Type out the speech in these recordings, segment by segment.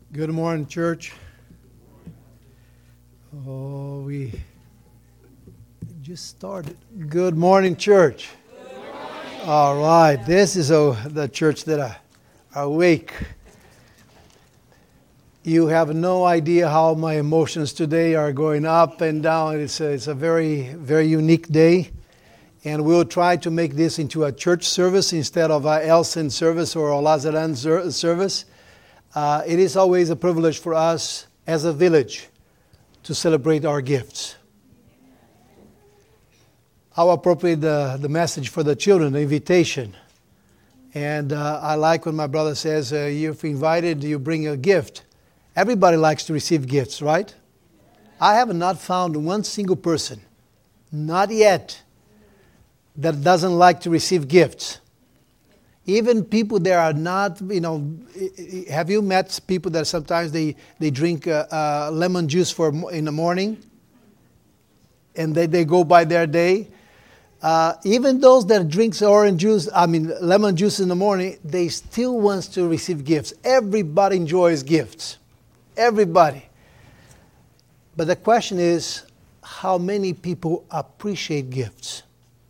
Good morning, church. Oh, we just started. Good morning, church. Good morning. All right, this is the church that are awake. You have no idea how my emotions today are going up and down. It's a very, very unique day. And we'll try to make this into a church service instead of a Elsin service or a Lazaran service. It is always a privilege for us as a village to celebrate our gifts. I'll appropriate the message for the children, the invitation. And I like when my brother says, you've invited, you bring a gift. Everybody likes to receive gifts, right? I have not found one single person, not yet, that doesn't like to receive gifts. Even people that are not, have you met people that sometimes they drink lemon juice in the morning and they go by their day? Even those that drinks lemon juice in the morning, they still want to receive gifts. Everybody enjoys gifts. Everybody. But the question is, how many people appreciate gifts?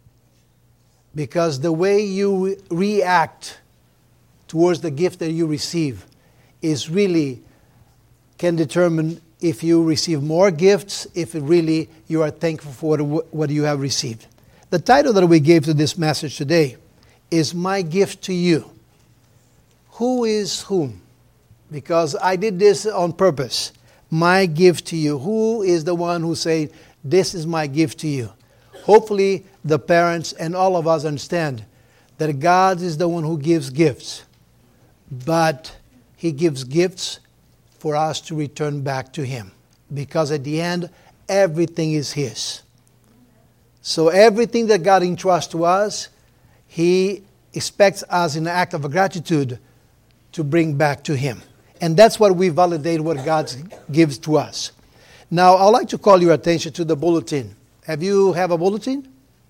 Because the way you react towards the gift that you receive is really can determine if you receive more gifts, if really you are thankful for what you have received. The title that we gave to this message today is My Gift to You. Who is whom? Because I did this on purpose. My gift to you. Who is the one who said, this is my gift to you? Hopefully, the parents and all of us understand that God is the one who gives gifts. But He gives gifts for us to return back to Him. Because at the end, everything is His. So everything that God entrusts to us, He expects us in an act of gratitude to bring back to Him. And that's what we validate what God gives to us. Now, I'd like to call your attention to the bulletin. Have a bulletin?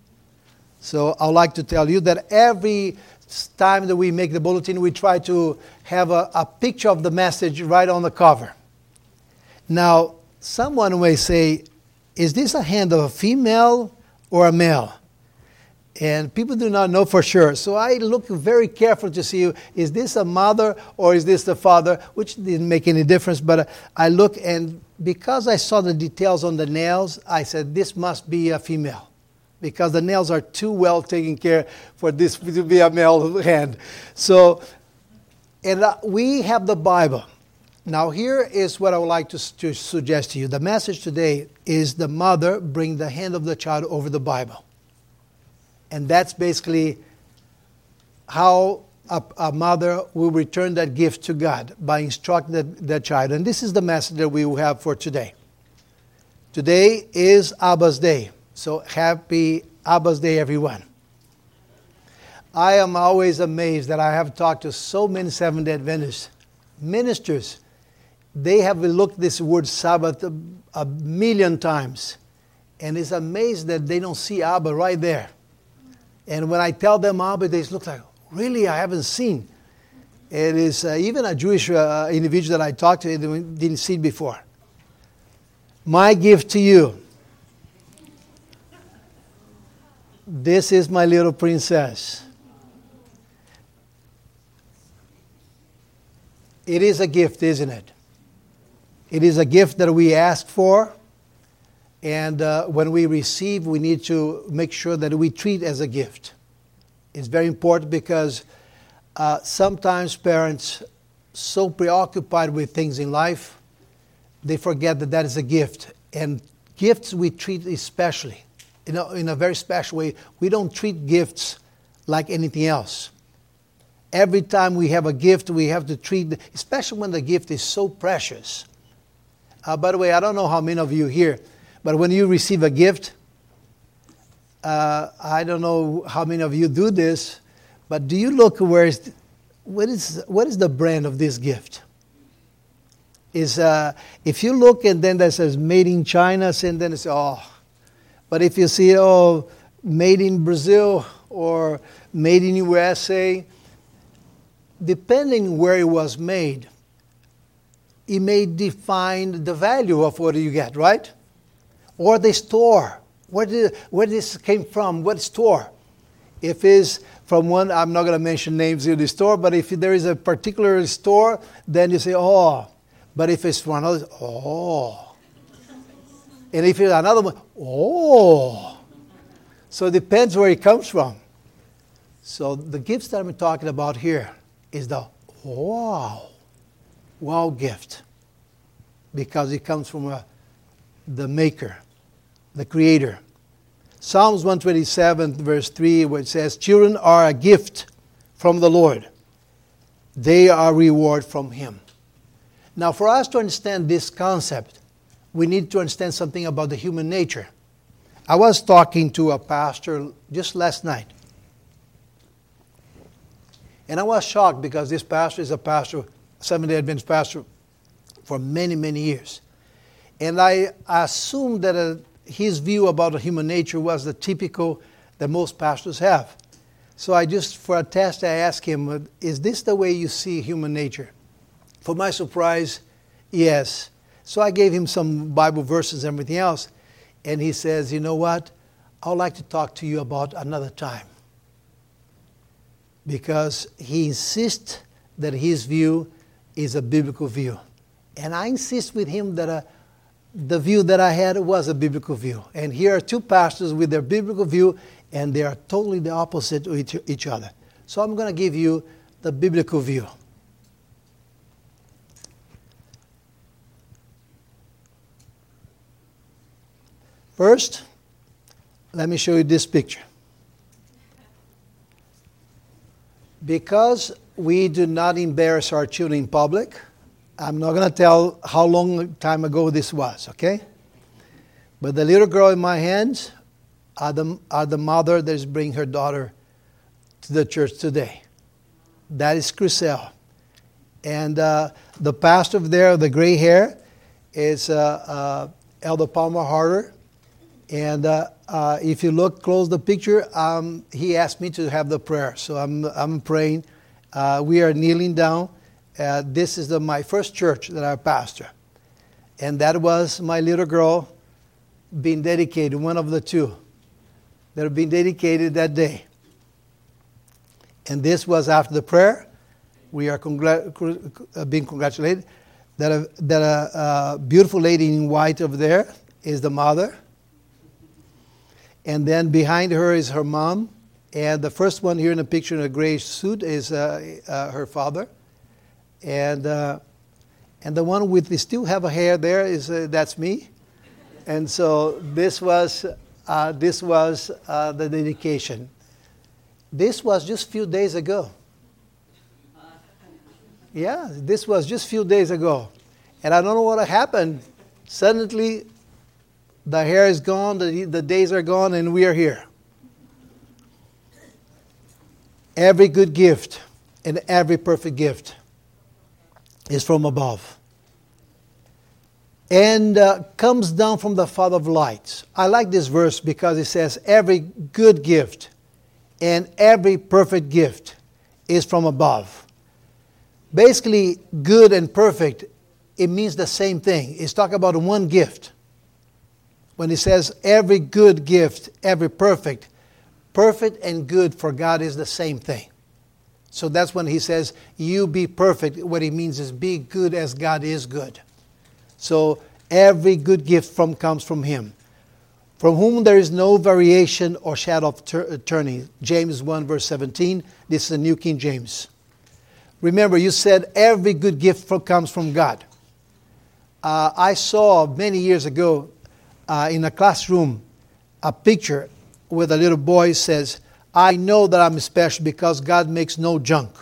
So I'd like to tell you that every time that we make the bulletin, we try to have a picture of the message right on the cover. Now, someone may say, is this a hand of a female or a male? And people do not know for sure. So I look very carefully to see, is this a mother or is this the father? Which didn't make any difference, but I look, and because I saw the details on the nails, I said, this must be a female. Because the nails are too well taken care for this to be a male hand. So, and we have the Bible. Now here is what I would like to suggest to you. The message today is the mother bring the hand of the child over the Bible. And that's basically how a mother will return that gift to God by instructing that child. And this is the message that we will have for today. Today is Abba's Day. So happy Abba's Day, everyone. I am always amazed that I have talked to so many Seventh-day Adventist ministers. They have looked this word Sabbath a million times. And it's amazed that they don't see Abba right there. And when I tell them Abba, they look like, really, I haven't seen. It is even a Jewish individual that I talked to, didn't see it before. My gift to you. This is my little princess. It is a gift, isn't it? It is a gift that we ask for. And when we receive, we need to make sure that we treat it as a gift. It's very important because sometimes parents, so preoccupied with things in life, they forget that that is a gift. And gifts we treat especially, in a very special way. We don't treat gifts like anything else. Every time we have a gift, we have to treat, especially when the gift is so precious. By the way, I don't know how many of you here, but when you receive a gift, I don't know how many of you do this, but do you look what is the brand of this gift? If you look and then that says made in China, and then it's but if you see made in Brazil or made in USA, depending where it was made, it may define the value of what you get, right? Or the store. Where this came from, what store? If it's from one, I'm not going to mention names in the store, but if there is a particular store, then you say, oh. But if it's from another, oh. And if it's another one, oh. So it depends where it comes from. So the gifts that I'm talking about here is the wow gift. Because it comes from the maker, the creator. Psalms 127 verse 3, where it says, children are a gift from the Lord. They are reward from Him. Now, for us to understand this concept, we need to understand something about the human nature. I was talking to a pastor just last night. And I was shocked because this pastor is a pastor, Seventh-day Adventist pastor, for many, many years. And I assumed that his view about the human nature was the typical that most pastors have. So I just, for a test, I asked him, is this the way you see human nature? For my surprise, yes. So I gave him some Bible verses and everything else. And he says, you know what? I would like to talk to you about another time. Because he insists that his view is a biblical view. And I insist with him that the view that I had was a biblical view. And here are two pastors with their biblical view, and they are totally the opposite of each other. So I'm going to give you the biblical view. First, let me show you this picture. Because we do not embarrass our children in public, I'm not going to tell how long time ago this was, okay? But the little girl in my hands are the mother that is bringing her daughter to the church today. That is Crisel. And the pastor there, the gray hair, is Elder Palmer Harder. And if you look close the picture, he asked me to have the prayer. So I'm praying. We are kneeling down. This is my first church that I pastor. And that was my little girl being dedicated, one of the two that have been dedicated that day. And this was after the prayer. We are being congratulated that a beautiful lady in white over there is the mother. And then behind her is her mom. And the first one here in the picture in a gray suit is her father. And the one with still have a hair there is that's me. And so this was the dedication. This was just a few days ago. Yeah, this was just a few days ago. And I don't know what happened. Suddenly, the hair is gone, the days are gone, and we are here. Every good gift and every perfect gift is from above. And comes down from the Father of lights. I like this verse because it says every good gift and every perfect gift is from above. Basically, good and perfect, it means the same thing. It's talking about one gift. When it says every good gift, every perfect and good for God is the same thing. So that's when he says, you be perfect. What he means is be good as God is good. So every good gift comes from him, from whom there is no variation or shadow of turning. James 1 verse 17. This is the New King James. Remember, you said every good gift comes from God. I saw many years ago in a classroom a picture where a little boy says, I know that I'm special because God makes no junk.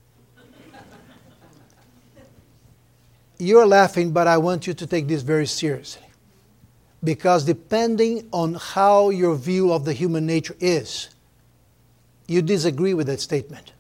You're laughing, but I want you to take this very seriously. Because depending on how your view of the human nature is, you disagree with that statement.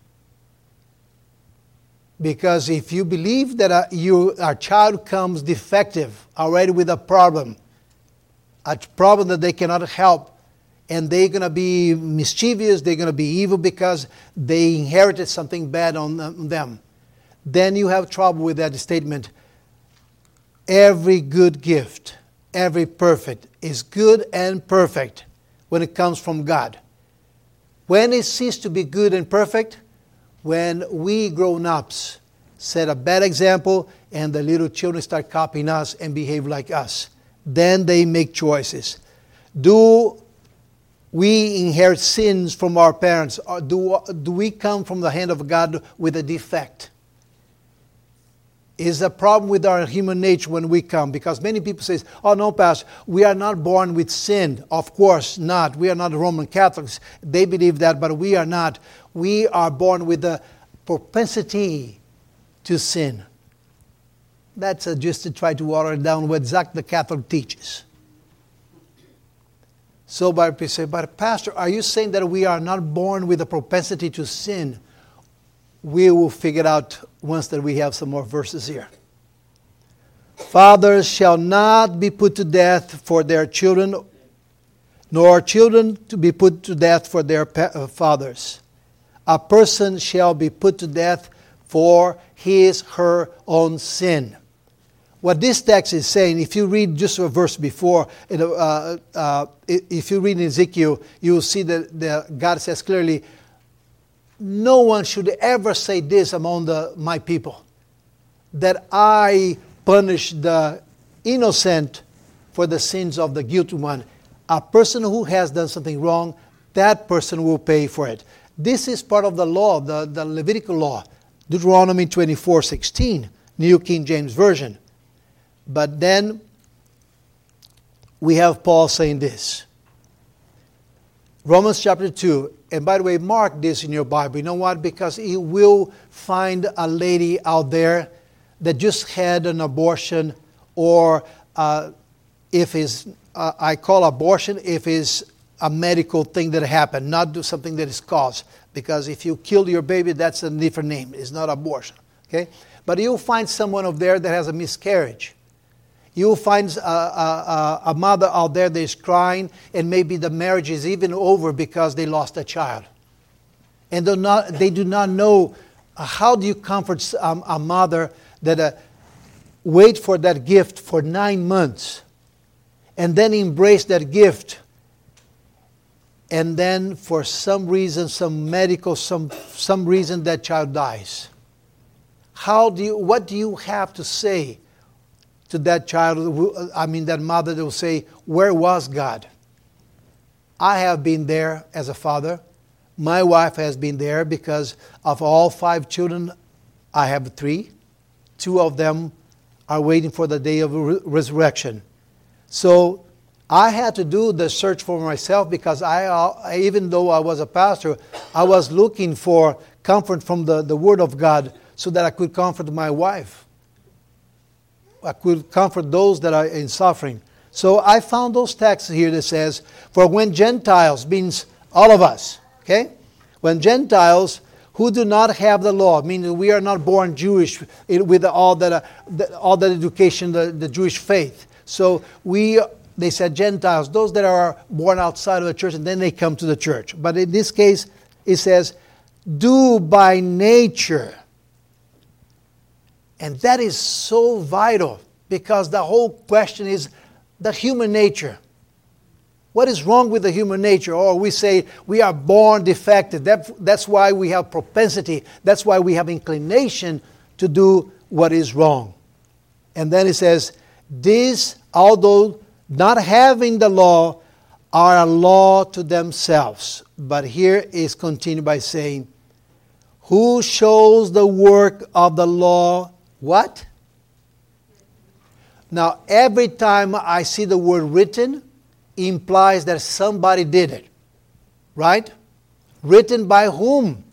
Because if you believe that our child comes defective, already with a problem that they cannot help, and they're going to be mischievous, they're going to be evil because they inherited something bad on them, then you have trouble with that statement. every good gift, every perfect, is good and perfect when it comes from God. When it ceases to be good and perfect, when we grown-ups set a bad example and the little children start copying us and behave like us. Then they make choices. Do we inherit sins from our parents? Or do we come from the hand of God with a defect? Is a problem with our human nature when we come? Because many people say, oh no, Pastor, we are not born with sin. Of course not. We are not Roman Catholics. They believe that, but we are not. We are born with a propensity to sin. That's just to try to water down what exactly the Catholic teaches. So, but people say, but Pastor, are you saying that we are not born with a propensity to sin? We will figure it out once that we have some more verses here. Fathers shall not be put to death for their children, nor children to be put to death for their fathers. A person shall be put to death for his, her own sin. What this text is saying, if you read just a verse before, if you read in Ezekiel, you will see that God says clearly, no one should ever say this among my people, that I punish the innocent for the sins of the guilty one. A person who has done something wrong, that person will pay for it. This is part of the law, the Levitical law. Deuteronomy 24:16, New King James Version. But then we have Paul saying this. Romans chapter 2. And by the way, mark this in your Bible. You know what? Because you will find a lady out there that just had an abortion, or if it's, I call abortion if it's a medical thing that happened, not do something that is caused. Because if you kill your baby, that's a different name. It's not abortion. Okay? But you'll find someone over there that has a miscarriage. You'll find a mother out there that is crying, and maybe the marriage is even over because they lost a child. And they do not know how do you comfort a mother that wait for that gift for 9 months and then embrace that gift, and then for some reason, some medical, some reason that child dies. What do you have to say to that child, that mother that will say, where was God? I have been there as a father. My wife has been there because of all 5 children, I have 3. 2 of them are waiting for the day of resurrection. So I had to do the search for myself because even though I was a pastor, I was looking for comfort from the Word of God so that I could comfort my wife. I could comfort those that are in suffering. So I found those texts here that says, for when Gentiles, means all of us, okay? When Gentiles who do not have the law, meaning we are not born Jewish with all that education, the Jewish faith. So they said Gentiles, those that are born outside of the church, and then they come to the church. But in this case, it says, do by nature. And that is so vital because the whole question is the human nature. What is wrong with the human nature? Or we say we are born defective. That's why we have propensity. That's why we have inclination to do what is wrong. And then it says, these, although not having the law, are a law to themselves. But here is continued by saying, who shows the work of the law? What? Now, every time I see the word written, implies that somebody did it. Right? Written by whom?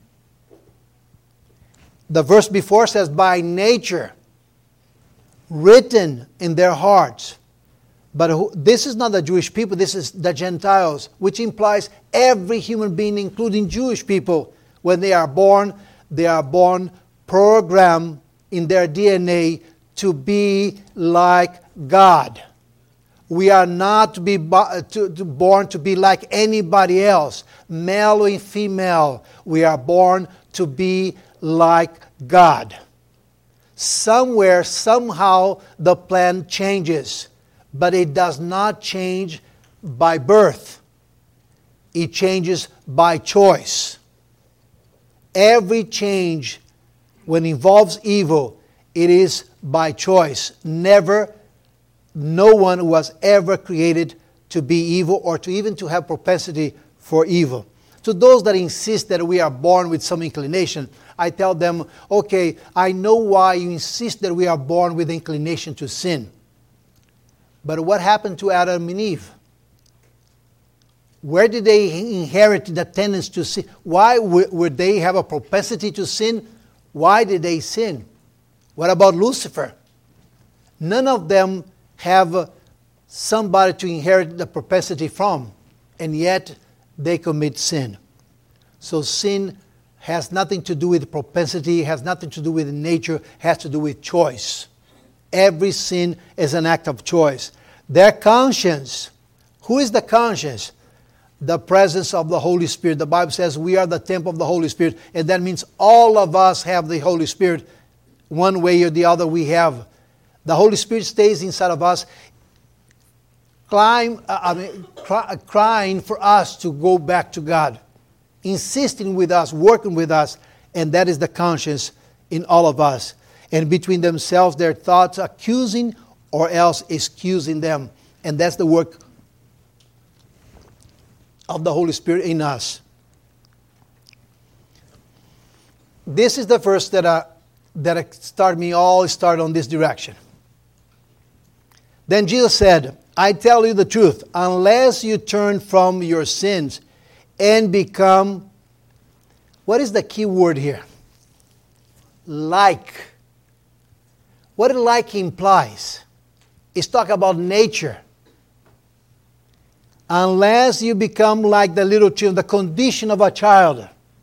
The verse before says, by nature. Written in their hearts. But this is not the Jewish people, this is the Gentiles, which implies every human being, including Jewish people, when they are born programmed in their DNA to be like God. We are not to be born to be like anybody else, male or female. We are born to be like God. somewhere, somehow, the plan changes. But it does not change by birth. It changes by choice. Every change, when it involves evil, it is by choice. No one was ever created to be evil or to even to have propensity for evil. To those that insist that we are born with some inclination, I tell them, okay, I know why you insist that we are born with inclination to sin. But what happened to Adam and Eve? Where did they inherit the tendency to sin? Why would they have a propensity to sin? Why did they sin? What about Lucifer? None of them have somebody to inherit the propensity from, and yet they commit sin. So sin has nothing to do with propensity, has nothing to do with nature, has to do with choice. Every sin is an act of choice. Their conscience, who is the conscience? The presence of the Holy Spirit. The Bible says we are the temple of the Holy Spirit, and that means all of us have the Holy Spirit. One way or the other we have. The Holy Spirit stays inside of us, crying for us to go back to God, insisting with us, working with us, and that is the conscience in all of us. And between themselves, their thoughts accusing or else excusing them. And that's the work of the Holy Spirit in us. This is the verse that started on this direction. Then Jesus said, I tell you the truth, unless you turn from your sins and become, what is the key word here? Like. What like implies? It's talking about nature. Unless you become like the little children, the condition of a child.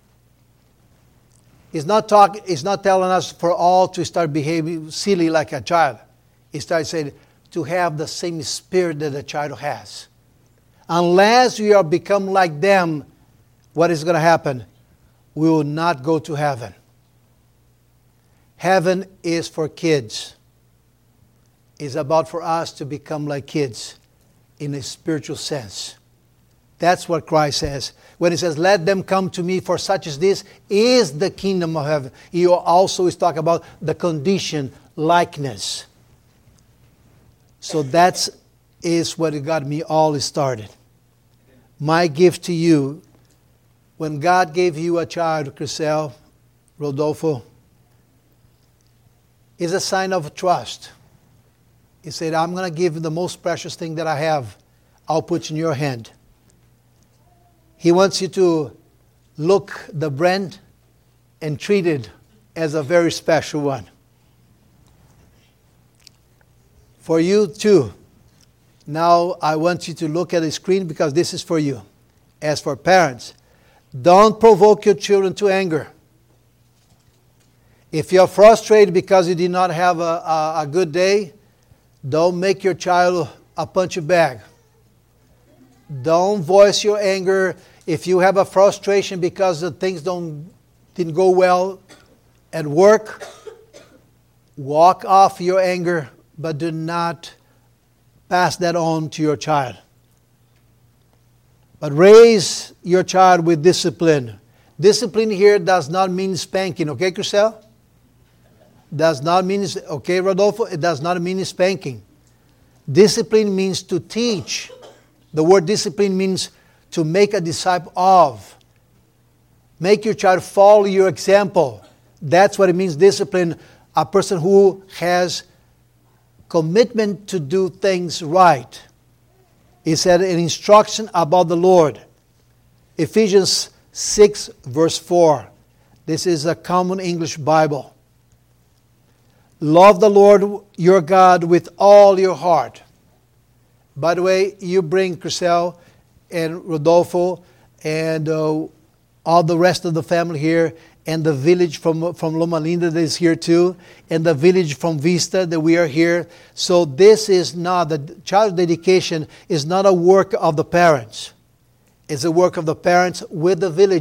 It's not telling us for all to start behaving silly like a child. It starts saying to have the same spirit that a child has. Unless we are become like them, what is going to happen? We will not go to heaven. Heaven is for kids. It's about for us to become like kids in a spiritual sense. That's what Christ says. When he says, let them come to me, for such as this is the kingdom of heaven. He also is talking about the condition, likeness. So that is what got me all started. My gift to you, when God gave you a child, Crisel, Rodolfo, is a sign of trust. He said, I'm going to give you the most precious thing that I have. I'll put in your hand. He wants you to look the brand and treat it as a very special one. For you too. Now I want you to look at the screen because this is for you. As for parents, don't provoke your children to anger. If you're frustrated because you did not have a good day, don't make your child a punching bag. Don't voice your anger. If you have a frustration because the things didn't go well at work, walk off your anger, but do not pass that on to your child. But raise your child with discipline. Discipline here does not mean spanking, okay, Crisel? Does not mean, okay, Rodolfo? It does not mean spanking. Discipline means to teach. The word discipline means to make a disciple of. Make your child follow your example. That's what it means, discipline. A person who has commitment to do things right. He said an instruction about the Lord. Ephesians 6 verse 4. This is a common English Bible. Love the Lord your God with all your heart. By the way, you bring Crisel and Rodolfo and all the rest of the family here, and the village from Loma Linda that is here too, and the village from Vista that we are here. So this is not, the child dedication is not a work of the parents. It's a work of the parents with the village.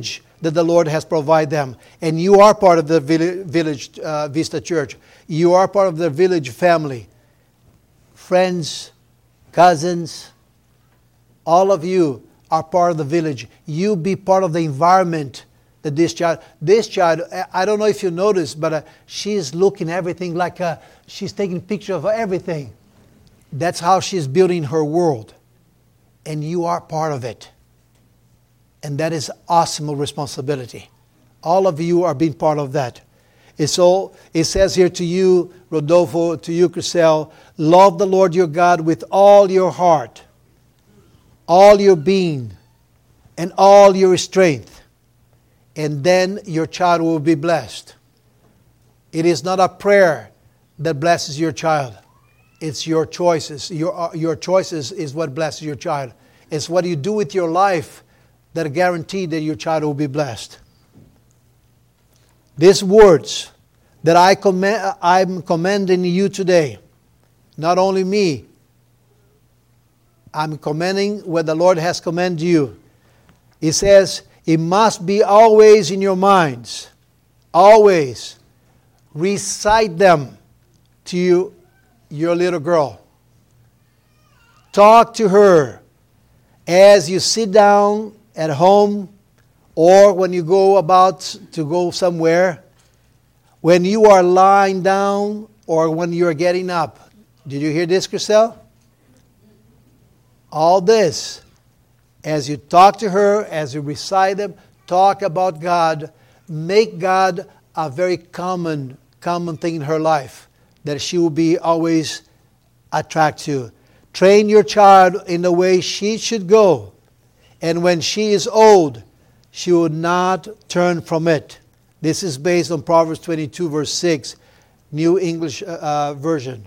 that the Lord has provided them. And you are part of the village Vista Church. You are part of the village family. Friends, cousins, all of you are part of the village. You be part of the environment that this child, I don't know if you noticed, but she's looking everything like she's taking pictures of everything. That's how she's building her world. And you are part of it. And that is awesome responsibility. All of you are being part of that. It says here to you, Rodolfo, to you, Crisel, love the Lord your God with all your heart, all your being, and all your strength. And then your child will be blessed. It is not a prayer that blesses your child. It's your choices. Your choices is what blesses your child. It's what you do with your life that guarantee that your child will be blessed. These words that I'm commanding you today, not only me, I'm commanding what the Lord has commanded you. He says, it must be always in your minds. Always. Recite them to your little girl. Talk to her as you sit down at home or when you go about to go somewhere. When you are lying down or when you are getting up. Did you hear this, Crisel? All this, as you talk to her, as you recite them, talk about God, make God a very common thing in her life that she will be always attracted to. Train your child in the way she should go, and when she is old, she will not turn from it. This is based on Proverbs 22, verse 6, New English Version.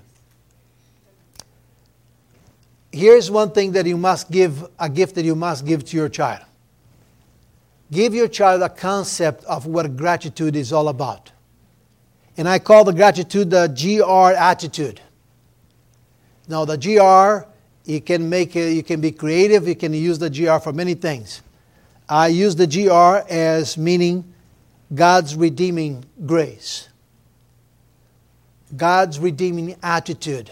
Here's one thing that you must give, a gift that you must give to your child. Give your child a concept of what gratitude is all about. And I call the gratitude the GR attitude. Now the GR, you can be creative, you can use the GR for many things. I use the GR as meaning God's redeeming grace. God's redeeming attitude.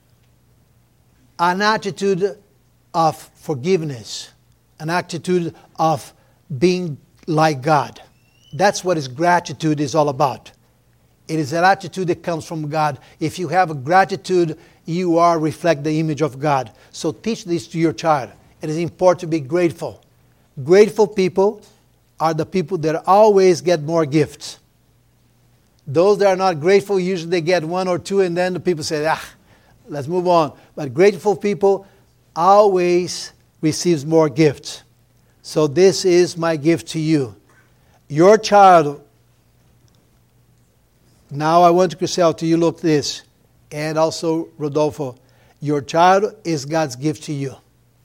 An attitude of forgiveness. An attitude of being like God. That's what His gratitude is all about. It is an attitude that comes from God. If you have a gratitude, you reflect the image of God. So teach this to your child. It is important to be grateful. Grateful people are the people that always get more gifts. Those that are not grateful, usually they get one or two, and then the people say, let's move on. But grateful people always receives more gifts. So this is my gift to you. Your child, now I want Crisel to you look this, and also Rodolfo. Your child is God's gift to you.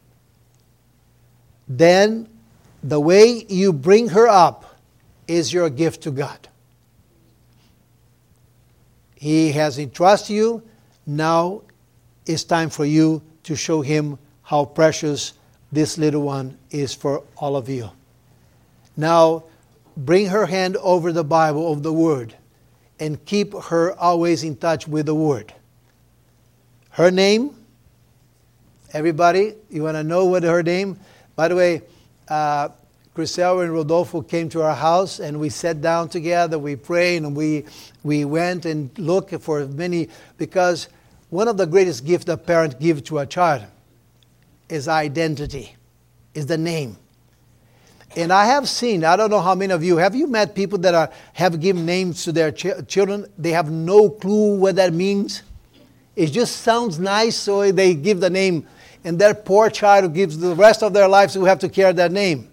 Then the way you bring her up is your gift to God. He has entrusted you. Now it's time for you to show Him how precious this little one is for all of you. Now, bring her hand over the Bible, of the Word, and keep her always in touch with the Word. Her name, everybody, you want to know what her name? By the way, Crisel and Rodolfo came to our house and we sat down together, we prayed, and we went and looked for many, because one of the greatest gifts a parent gives to a child is identity, is the name. And I have seen, I don't know how many of you, have you met people that have given names to their children? They have no clue what that means. It just sounds nice, so they give the name. And that poor child who gives the rest of their lives who have to carry that name.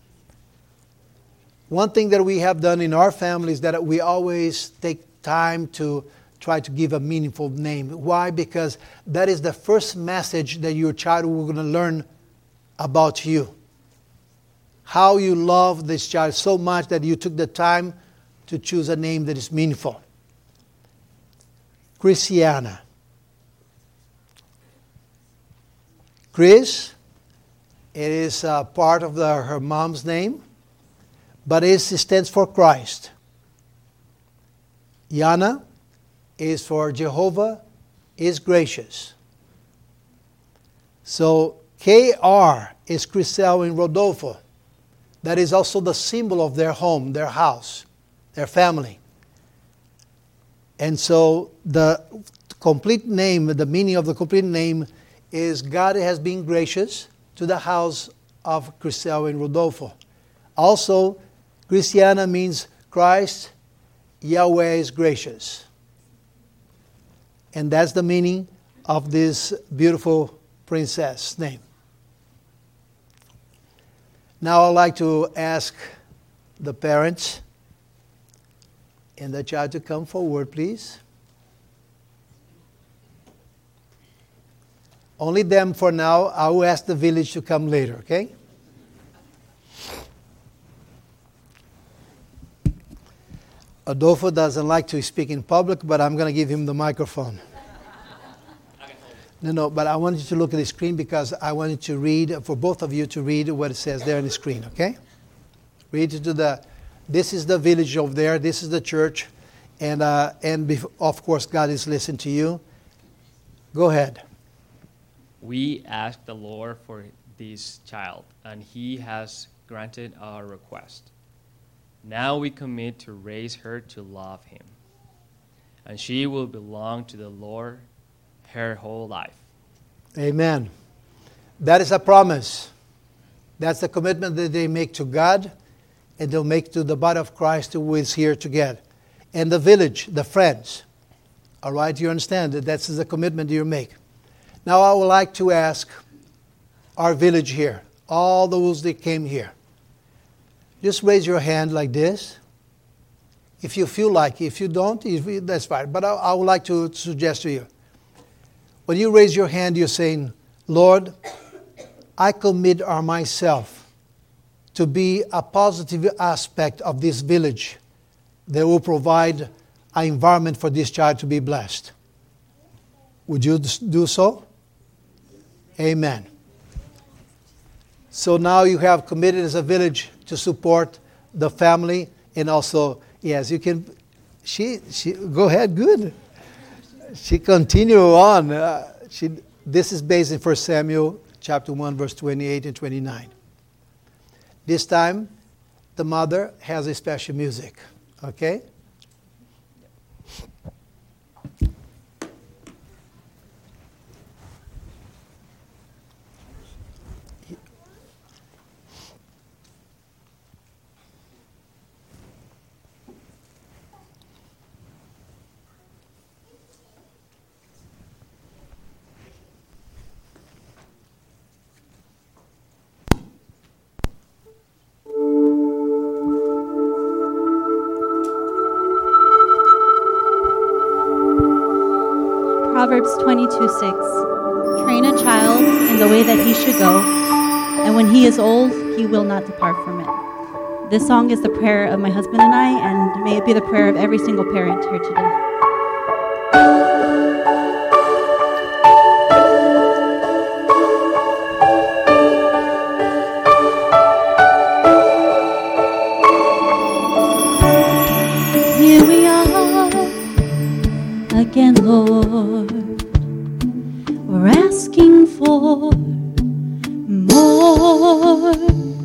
One thing that we have done in our family is that we always take time to try to give a meaningful name. Why? Because that is the first message that your child will going to learn about you. How you love this child so much that you took the time to choose a name that is meaningful. Christiana. Chris, it is part of her mom's name. but it stands for Christ. Yana is for Jehovah is gracious. So KR is Crisel and Rodolfo. That is also the symbol of their home, their house, their family. And so the complete name, the meaning of the complete name is God has been gracious to the house of Crisel and Rodolfo. Also, Cristiana means Christ, Yahweh is gracious. And that's the meaning of this beautiful princess name. Now I'd like to ask the parents and the child to come forward, please. Only them for now. I will ask the village to come later, okay? Adolfo doesn't like to speak in public, but I'm going to give him the microphone. No, but I want you to look at the screen because I want you to read, for both of you to read what it says there on the screen, okay? Read to this is the village over there, this is the church, and of course God is listening to you. Go ahead. We asked the Lord for this child, and He has granted our request. Now we commit to raise her to love Him, and she will belong to the Lord her whole life. Amen. That is a promise. That's the commitment that they make to God, and they'll make to the body of Christ who is here together. And the village, the friends. All right, you understand that that's the commitment you make. Now I would like to ask our village here, all those that came here. Just raise your hand like this. If you feel like it. If you don't, that's fine. But I would like to suggest to you. When you raise your hand, you're saying, Lord, I commit myself to be a positive aspect of this village that will provide an environment for this child to be blessed. Would you do so? Amen. So now you have committed as a village to support the family, and also, yes, you can, she go ahead, good. She continue on. This is based in 1 Samuel chapter 1, verse 28 and 29. This time, the mother has a special music. Okay? Proverbs 22:6. Train a child in the way that he should go, and when he is old, he will not depart from it. This song is the prayer of my husband and I, and may it be the prayer of every single parent here today. Here we are again, Lord. We're asking for more.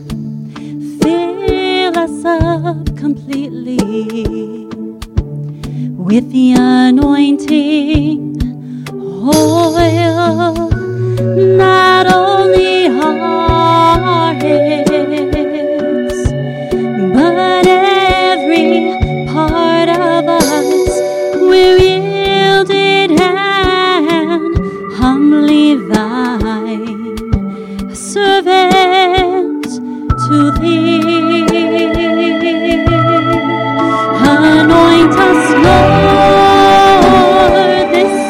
Fill us up completely with the anointing oil. Not only our heads, but every part of us. We're yielded and humbly thine, servant to thee. Anoint us, Lord, this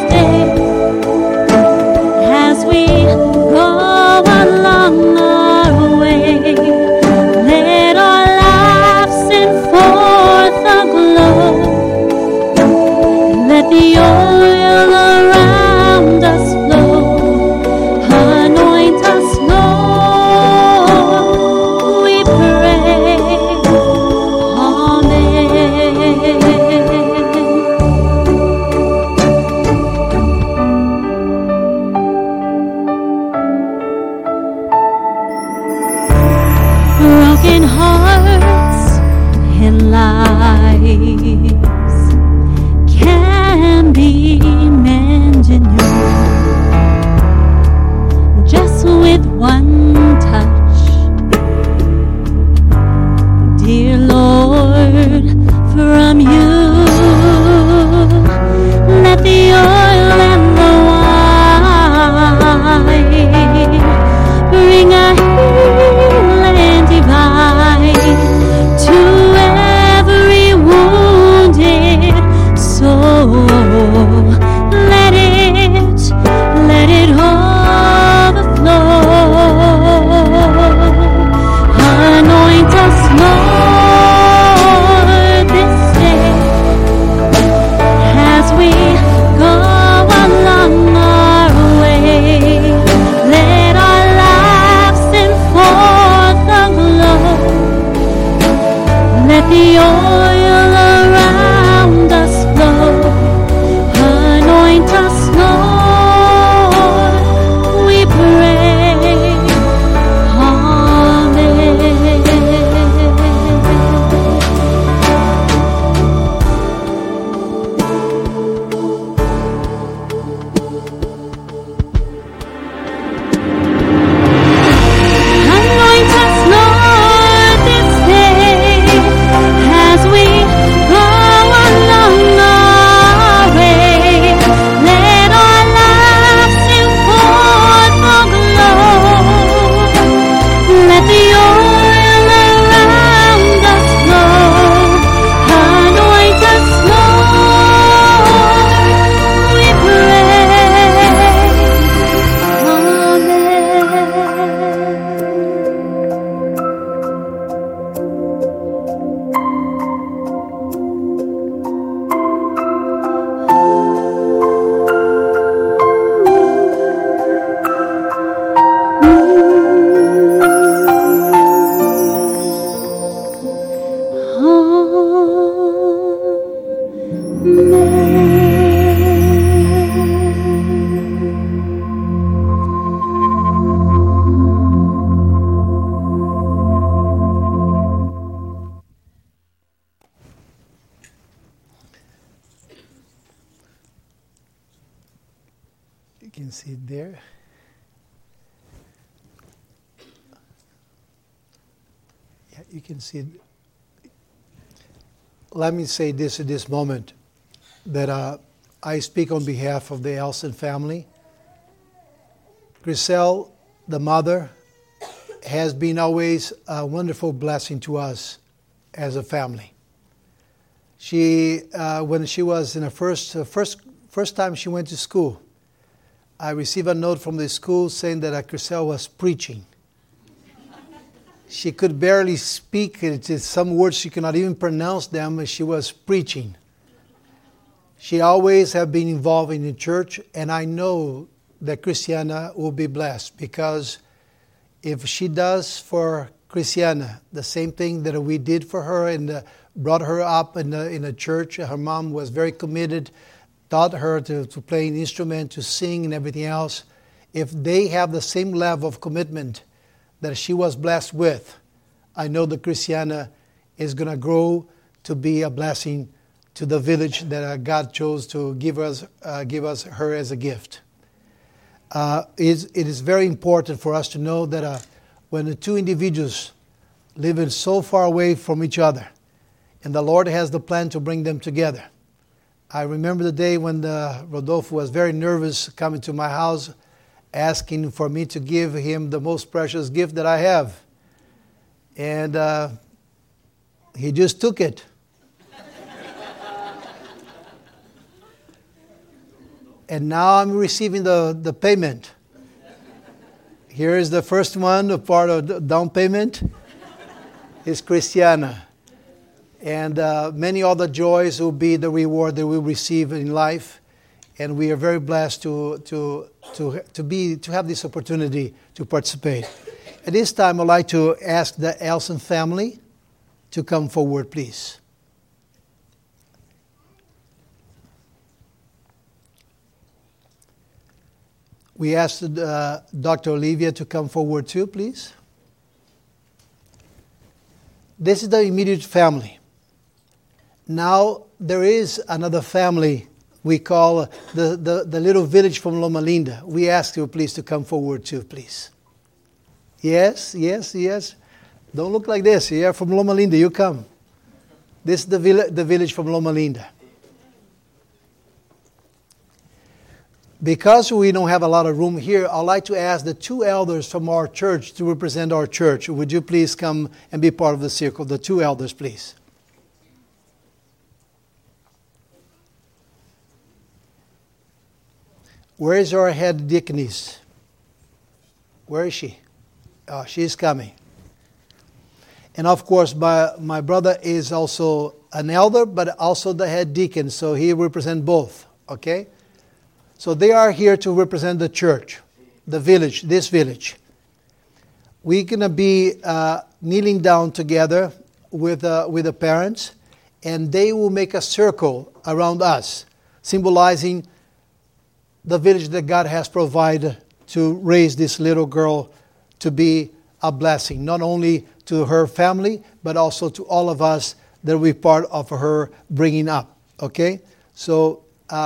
You can see it there. Yeah, you can see it. Let me say this at this moment, that I speak on behalf of the Elson family. Griselle, the mother, has been always a wonderful blessing to us as a family. She, when she was in the first time she went to school, I received a note from the school saying that Griselle was preaching. She could barely speak. It's some words she could not even pronounce them. She was preaching. She always have been involved in the church, and I know that Christiana will be blessed, because if she does for Christiana the same thing that we did for her and brought her up in the church, her mom was very committed, taught her to play an instrument, to sing and everything else. If they have the same level of commitment that she was blessed with, I know that Christiana is going to grow to be a blessing to the village that God chose to give us her as a gift. It is very important for us to know that when the two individuals live so far away from each other, and the Lord has the plan to bring them together. I remember the day when Rodolfo was very nervous coming to my house, asking for me to give him the most precious gift that I have. And he just took it. And now I'm receiving the payment. Here is the first one, the part of the down payment is Christiana. And many other joys will be the reward that we receive in life. And we are very blessed to have this opportunity to participate. At this time, I'd like to ask the Elson family to come forward, please. We asked Dr. Olivia to come forward too, please. This is the immediate family. Now, there is another family we call the little village from Loma Linda. We ask you, please, to come forward too, please. Yes. Don't look like this. You're from Loma Linda. You come. This is the village from Loma Linda. Because we don't have a lot of room here, I'd like to ask the two elders from our church to represent our church. Would you please come and be part of the circle? The two elders, please. Where is our head deaconess? Where is she? Oh, she's coming. And of course, my brother is also an elder, but also the head deacon, so he represents both, okay? So they are here to represent the church, the village, this village. We're going to be kneeling down together with the parents, and they will make a circle around us, symbolizing the village that God has provided to raise this little girl to be a blessing, not only to her family, but also to all of us that we're part of her bringing up, okay? So,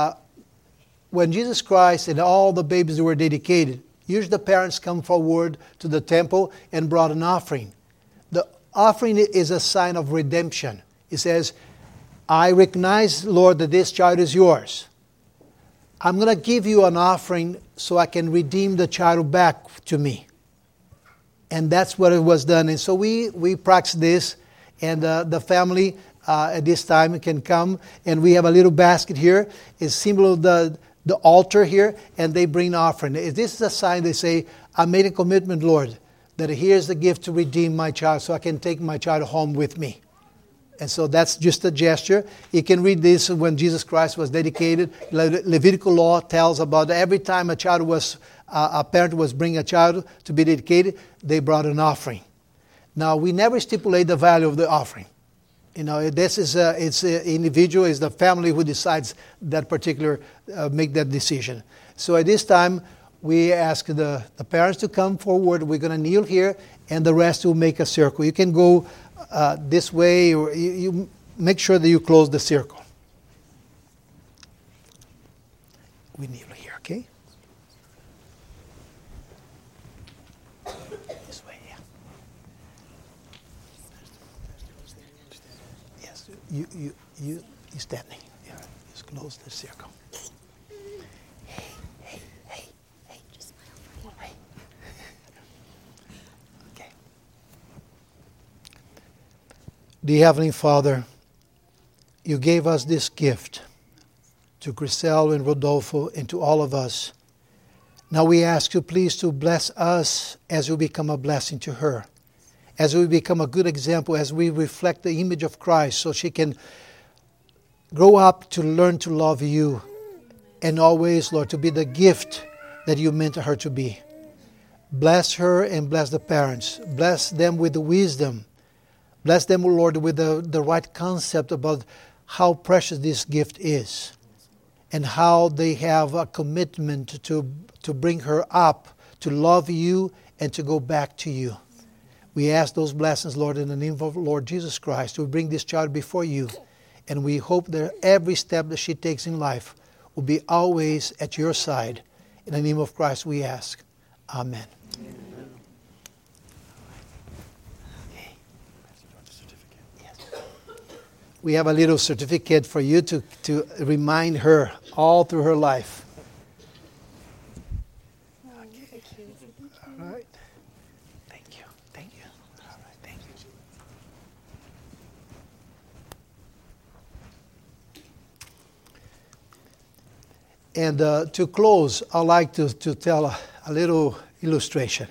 when Jesus Christ and all the babies were dedicated, usually the parents come forward to the temple and brought an offering. The offering is a sign of redemption. It says, I recognize, Lord, that this child is yours. I'm going to give you an offering so I can redeem the child back to me. And that's what it was done. And so we practice this, and the family at this time can come, and we have a little basket here. It's symbol of the altar here, and they bring offering. This is a sign. They say, I made a commitment, Lord, that here's the gift to redeem my child so I can take my child home with me. And so that's just a gesture. You can read this when Jesus Christ was dedicated. Levitical law tells about every time a parent was bringing a child to be dedicated, they brought an offering. Now, we never stipulate the value of the offering. You know, this is it's individual, it's the family who decides that particular, make that decision. So at this time, we ask the parents to come forward. We're going to kneel here, and the rest will make a circle. You can go this way, or you make sure that you close the circle. We kneel here, okay? You standing. Yeah, just close the circle. Hey, just smile. Hey. Okay. Dear Heavenly Father, you gave us this gift to Grisel and Rodolfo and to all of us. Now we ask you please to bless us as we become a blessing to her, as we become a good example, as we reflect the image of Christ, so she can grow up to learn to love you and always, Lord, to be the gift that you meant her to be. Bless her and bless the parents. Bless them with the wisdom. Bless them, Lord, with the right concept about how precious this gift is and how they have a commitment to bring her up, to love you and to go back to you. We ask those blessings, Lord, in the name of Lord Jesus Christ. We bring this child before you, and we hope that every step that she takes in life will be always at your side. In the name of Christ we ask. Amen. Okay. Yes. We have a little certificate for you to remind her all through her life. Okay. All right. Thank you. All right. Thank you. And to close, I'd like to tell a little illustration.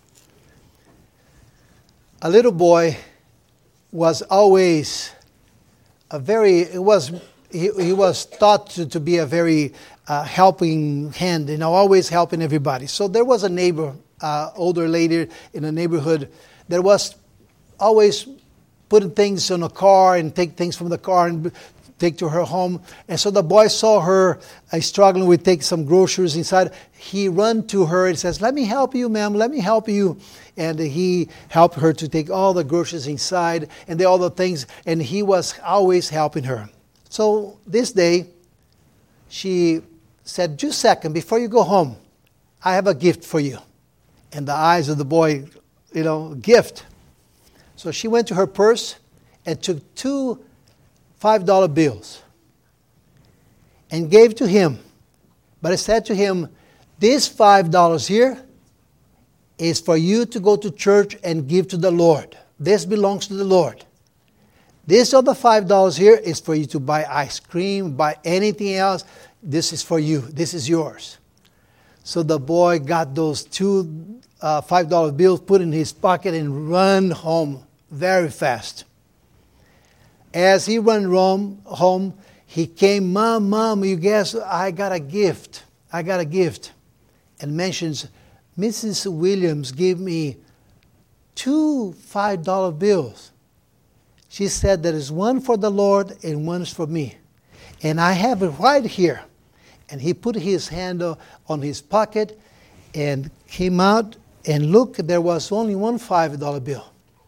A little boy was always he was taught to be a very helping hand, always helping everybody. So there was a neighbor, older lady in the neighborhood, that was always putting things on a car and take things from the car and take to her home. And so the boy saw her struggling with taking some groceries inside. He ran to her and says, "Let me help you, ma'am, let me help you." And he helped her to take all the groceries inside and all the things. And he was always helping her. So this day, she said, "Just a second, before you go home, I have a gift for you." And the eyes of the boy, gift. So she went to her purse and took 2 $5 bills and gave to him. But I said to him, "This $5 here is for you to go to church and give to the Lord. This belongs to the Lord. This other $5 here is for you to buy ice cream, buy anything else. This is for you. This is yours." So the boy got those 2 $5 bills, put in his pocket, and ran home very fast. As he ran home, he came, Mom, you guess I got a gift. And mentions, "Mrs. Williams gave me 2 $5 bills. She said there is one for the Lord and one is for me. And I have it right here." And he put his hand on his pocket and came out, and look, there was only one $5 bill.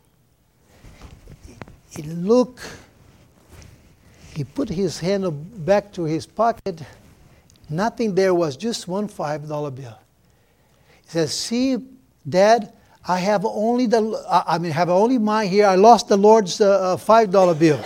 He put his hand back to his pocket. Nothing there, was just one $5 bill. He says, "See, Dad, I have only mine here. I lost the Lord's $5 bill."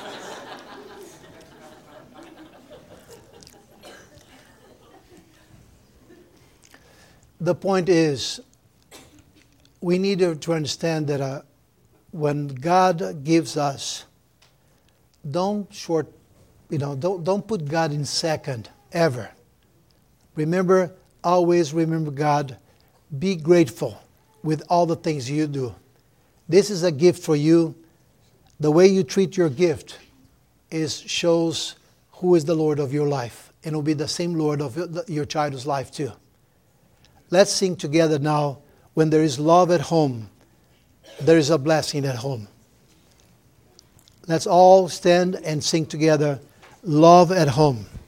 The point is, we need to understand that when God gives us, don't put God in second, ever. Always remember God. Be grateful with all the things you do. This is a gift for you. The way you treat your gift shows who is the Lord of your life. And will be the same Lord of your child's life too. Let's sing together now. When there is love at home, there is a blessing at home. Let's all stand and sing together, "Love at Home."